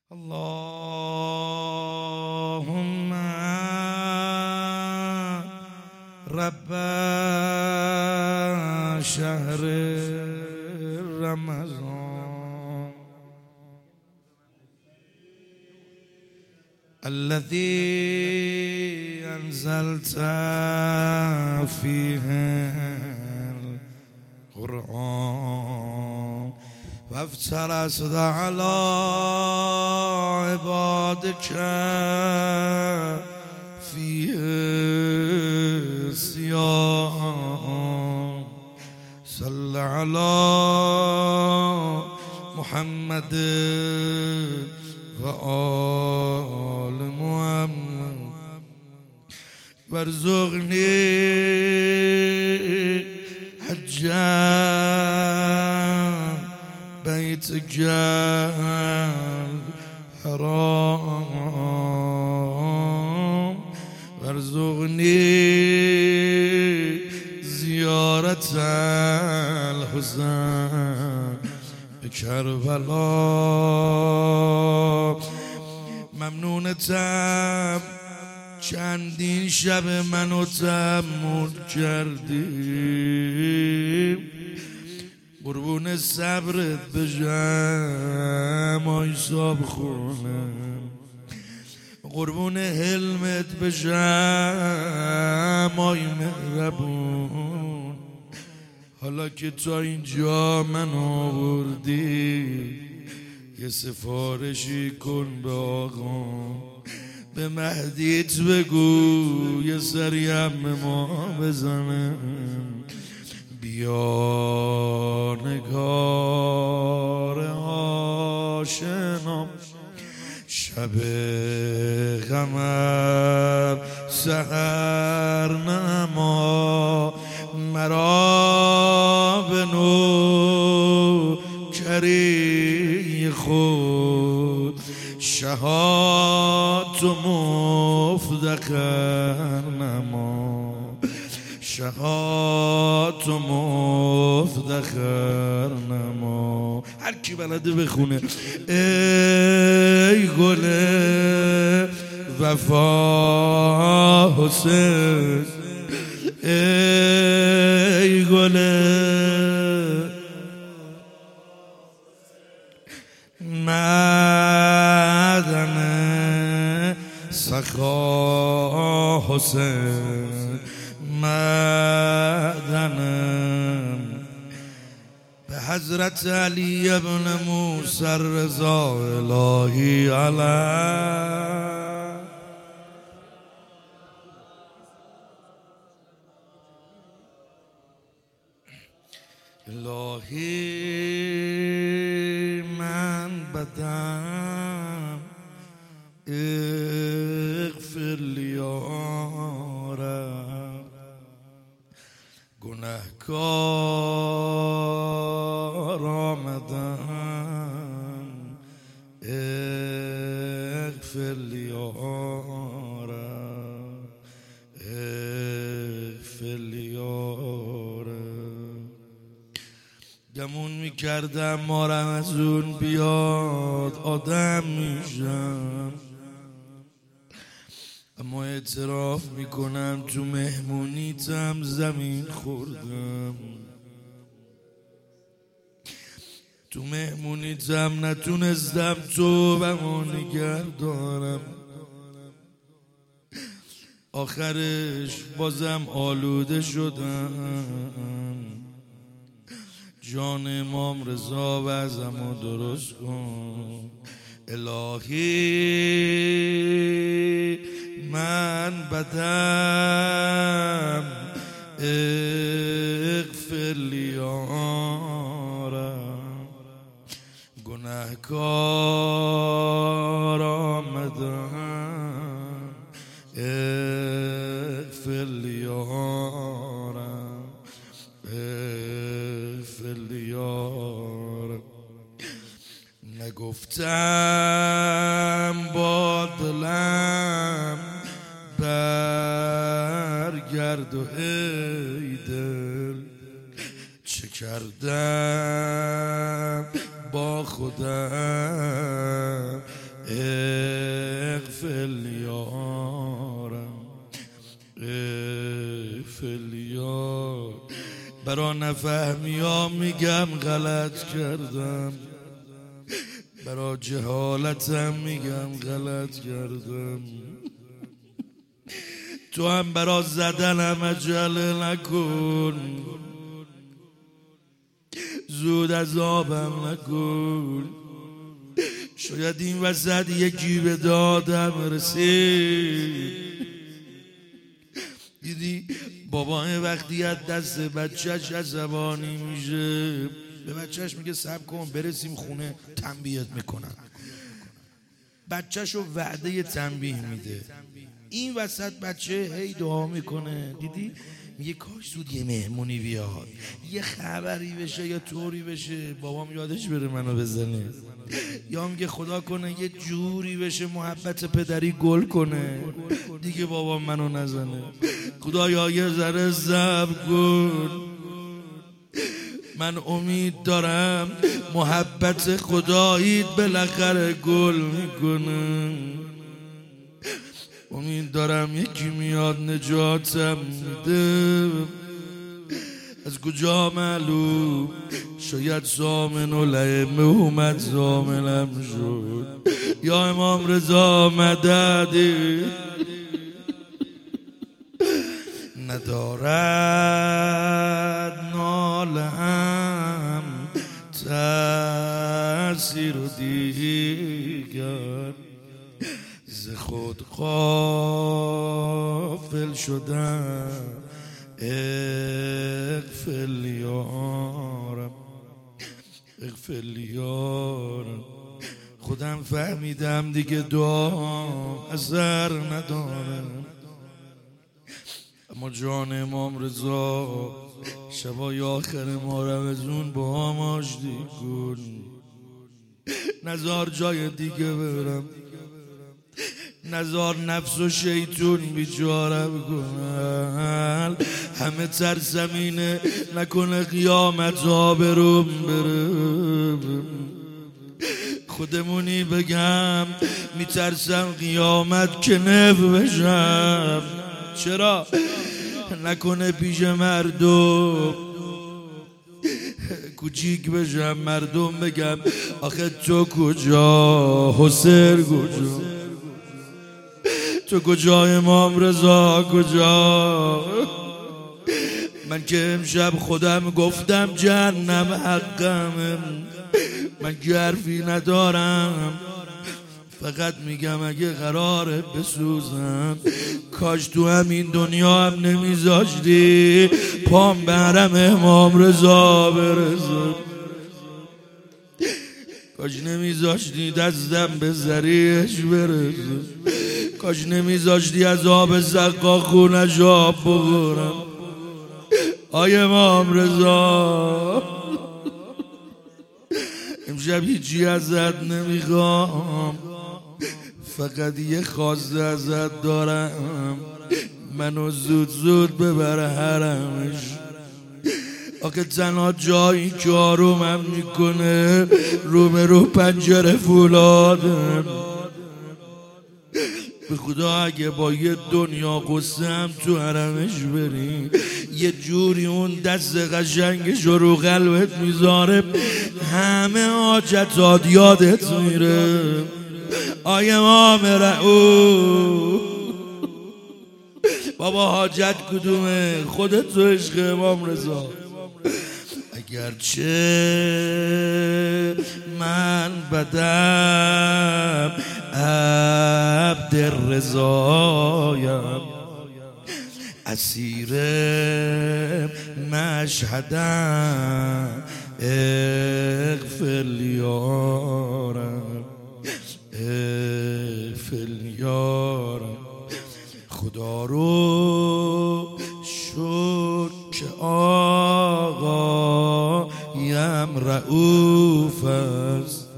اللهم رب شهر رمضان الذي أنزلت فيه القرآن وافترست على عبادك فيه الصيام صل على محمد وآل محمد وارزقني حجا بيتك الحرام وارزقني زيارة الحسين بكربلا. ممنونتم چندین شب منو تحمل کردی، قربون صبرت بشم آی صاحب خونم، قربون حلمت بشم آی مهربون. حالا که تا اینجا من آوردی یه سفارشی کن به آقا، به مهدیت بگو یه سری هم ما بزنم، بیا نگار آشنام شب غمم سحر نما، مرا به نوکری خود شهاد و مفتخر نما، شهاد و مفتخر نما. هر کی بلده بخونه. ای گل وفا حسین، ای گل معدن سخا حسین، معدنم به حضرت علی ابن موسی رضا الهی علیه. الهی من بدم اغفر لی یا رب، گنهکار آمدم اغفر لی یا رب، اغفر لی یا رب. گمون میکردم مارم از اون بیاد آدم میشم، اما اعتراف میکنم تو مهمونیتم زمین خوردم، تو مهمونیتم نتونستم تو و نگردارم، آخرش بازم آلوده شدم. جان امام رضا وضعمو درست کن الهی، من بدم اغفر لی یا رب، گنهکار آمدم اغفر لی یا رب، اغفر لی یا رب. نگفتم با دلم برگرد و ای دل، چه کردم با خودم برا نفهمی ها میگم غلط کردم، برا جهالتم میگم غلط کردم. تو هم برا زدنم عجله نکن، زود عذابم نکن. شاید این وسط یکی به دادم رسید. دیدی بابا وقتی از دست بچهش عصبانی میشه به بچهش میگه صبر کن برسیم خونه تنبیهت میکنم، بچهشو وعده تنبیه میده. این وسط بچه هی دعا میکنه. دیدی میگه کاش زود یه مهمونی بیاد، یه خبری بشه یا طوری بشه بابام یادش بره منو بزنه، یا میگه خدا کنه یه جوری بشه محبت پدری گل کنه دیگه بابام منو نزنه. خدایا یه ذره صبر کن، من امید دارم محبت خداییت بالاخره گل میکنه. امید دارم یکی میاد نجاتم میده. از کجا معلوم، شاید زامن و لعمه اومد زامنم شد. یا امام رضا مددی ندارد نالم تأثیر و دیگر، ز خود غافل شدم اغفر یارم اغفر یارم. خودم فهمیدم دیگه دعا اثر ندارم، اما جان امام رضا شبای آخر ما رمضون با هم آشتی کن. نزار جای دیگه برم، نزار نفس و شیطون بیچارم کنن. همه ترسمینه نکنه قیامت ها بروم برم. خودمونی بگم میترسم قیامت که نف بشم. چرا؟ نکنه پیش مردم کوچیک بشم، مردم بگم آخه تو کجا حسین کجا، تو کجا امام رضا کجا. من که امشب خودم گفتم جهنم حقم، من که حرفی ندارم، فقط میگم اگه قراره بسوزم کاش تو همین دنیا هم نمیذاشتی پام به حرم امام رضا برسم، کاش نمیذاشتی دستم به ذریعش برسم، کاش نمیذاشتی از آب سقا خونش آب بخورم. آی امام رضا امشب هیچی ازت نمیخوام، فقط یه خواسته ازت دارم، منو زود زود ببر حرمش. آخه تنها جایی که آرومم میکنه رو پنجره فولادم. به خدا اگه با یه دنیا قصم تو حرمش بری یه جوری اون دست قشنگش رو قلبت میذاره همه حاجتات یادت میره. آی امام رعوف بابا حاجت کدومه؟ خودت تو عشق امام رضا. اگرچه من بدم عبد رضایم، اسیر مشهدم اغفر یارم اغفر یارم. خدا رو شکر که آقایم رعوف است،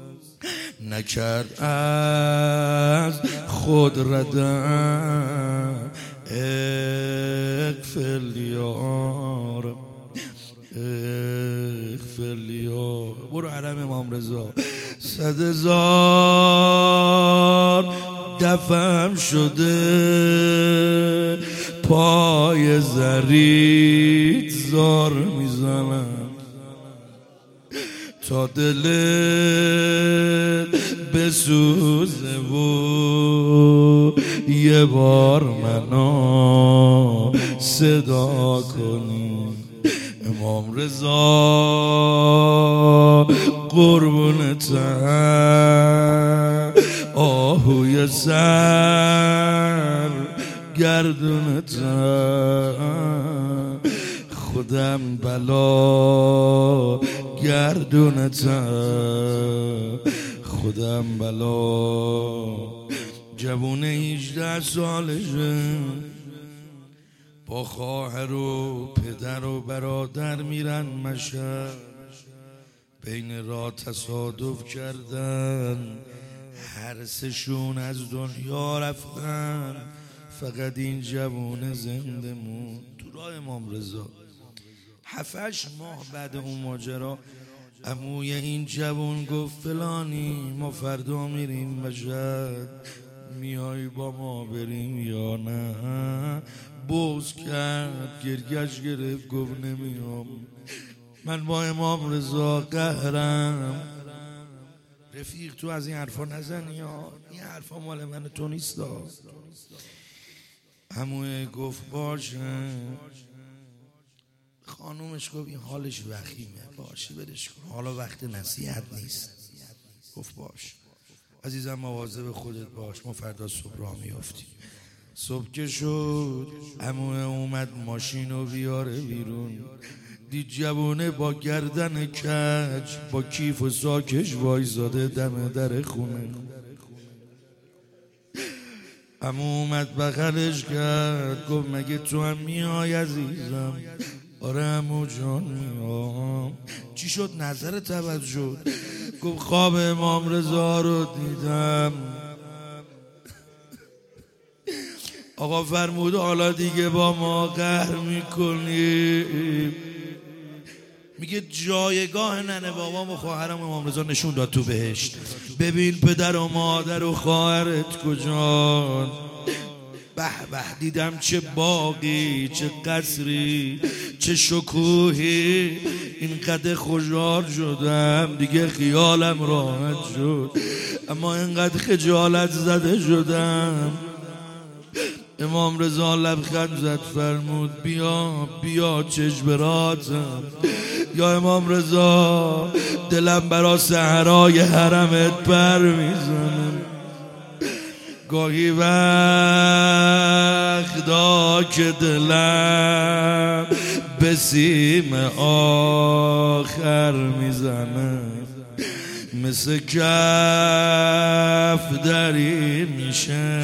نکرد از خود ردم اغفر یارم اغفر یارم. برو حرم امام رضا 100,000 دفم شده پای زریت یار میزنم تا دلت بسوزه و یه بار منو صدا کنی. امام رضا قربونتم، آهوی سر گردونتم، خودم بلا گردونتم، خودم بلا. جوونه 18 سالشه، با خواهر و پدر و برادر میرن مشهد. بین راه تصادف کردن، هر سشون از دنیا رفتن، فقط این جوونه زنده موند. تو راه امام رضا 7-8 ماه بعد اون ماجرا عموی این جوون گفت فلانی ما فردا میریم مشهد، میای با ما بریم یا نه؟ بغض کرد، گریه‌اش گرفت، گفت نمیام، من با امام رضا قهرم. رفیق تو از این حرفا نزنی ها، این حرفا مال من تو نیست. عموی گفت باشه. خانومش گفت این حالش وخیمه، باشی بدش کن، حالا وقت نصیحت نیست. گفت باش عزیزم، مواظب خودت باش، ما فردا صبح راه میافتیم. صبح که شد عموی اومد ماشین رو بیاره بیرون، دید جوونه با گردن کج با کیف و ساکش وایزاده دم در خونه. عمو اومد بغلش کرد، گفت مگه تو هم میای عزیزم؟ آره عمو جان میام. چی شد نظرت عوض شد؟ گفت خواب امام رضا رو دیدم، آقا فرمود حالا دیگه با ما قهر میکنی. میگه جایگاه ننه بابام و خواهرم امام رضا نشون داد تو بهشت. ببین پدر و مادر و خواهرت کجان. به به دیدم چه باغی، چه قصری، چه شکوهی، اینقدر خوشحال شدم دیگه خیالم راحت شد، اما اینقدر خجالت زده شدم. امام رضا لبخند زد، فرمود بیا بیا چشم یا امام رضا دلم برا صحرای حرمت پر میزنم. گاهی وقتا که دلم به سیم آخر میزنه، مثل کف دری میشه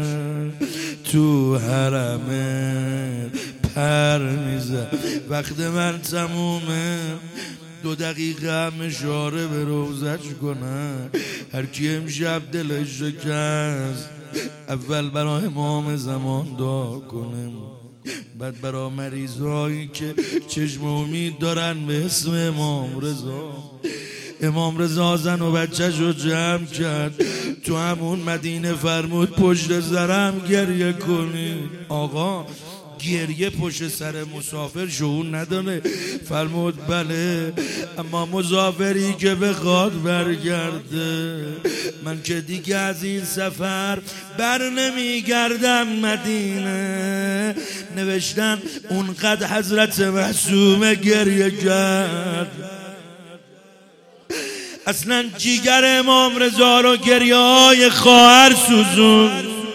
تو حرمت پر میزن. وقت من تمومه، 2 دقیقه هم اشاره به روزش کنن. هر کی امشب دلش شکست اول برای امام زمان دعا کنه، بعد برای مریضایی که چشم امید دارن به اسم امام رضا. امام رضا زن و بچه‌ش رو جمع کرد تو همون مدینه، فرمود پشت سرم گریه کنید. آقا گریه پشت سر مسافر شعور نداره؟ فرمود بله، اما مسافری که بخواد برگرده، من که دیگه از این سفر بر نمیگردم مدینه. نوشتن اونقدر حضرت معصومه گریه کرد، اصلا جیگر امام رضا رو گریه های خواهر سوزون.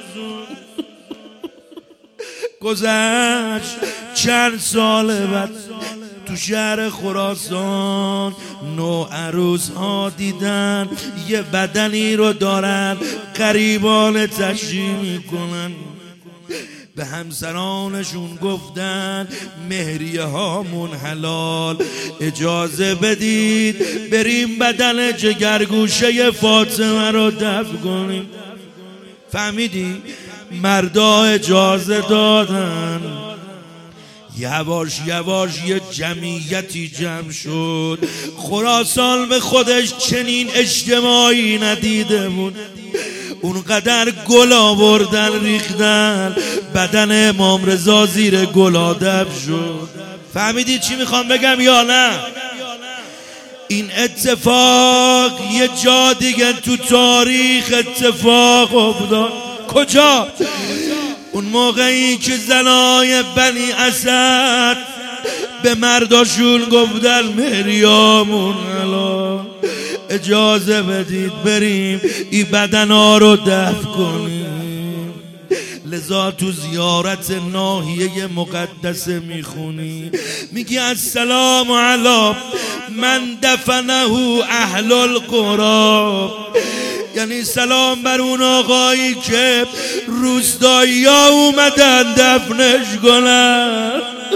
گذشت چند سال بعد تو شهر خراسان نوعروس ها دیدن یه بدنی رو دارن قریبان تشریح میکنن. به همسرانشون گفتن مهریه هامون حلال، اجازه بدید بریم بدن جگرگوشه فاطمه رو دفن کنیم. فهمیدی؟ مردا اجازه دادن. یواش یواش یه جمعیتی جمع شد. خراسان به خودش چنین اجتماعی ندیده بود. اونقدر گل آوردن ریختن، بدن امام رضا زیر گل آدم شد. فهمیدید چی میخوام بگم یا نه؟ این اتفاق یه جا دیگه تو تاریخ اتفاق افتاد. کجا؟ اون موقعی که زنای بنی اسد به مرداشون گفتن مریامون الان اجازه بدید بریم این بدنا رو دفن کنیم. لذا تو زیارت ناحیه مقدسه میخونی، میگی السلام علی من دفنه اهل القرى، یعنی سلام بر اون آقایی که روستایی ها اومدن دفنش کنن.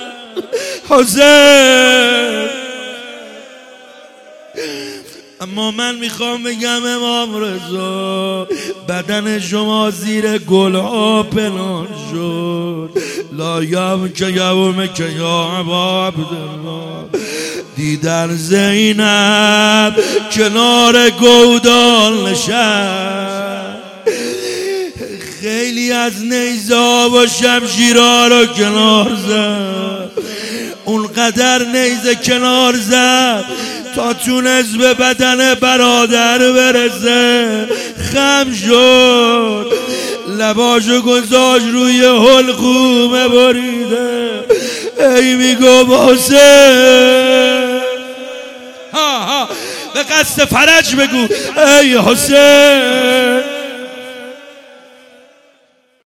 حسین. اما من میخوام بگم امام رضا بدن شما زیر گلها پنهان شد. لا یبک یومک یا ابا عبدالله. دیدن زینب کنار گودال نشست، خیلی از نیزا و شمشیرها رو کنار زد، اونقدر نیزه کنار زد تا تونست به بدن برادر برسه. خم شد، لباشو گذاشت روی حلقومه بریده، ای میگو حسین. ها به قصد فرج بگو ای حسین.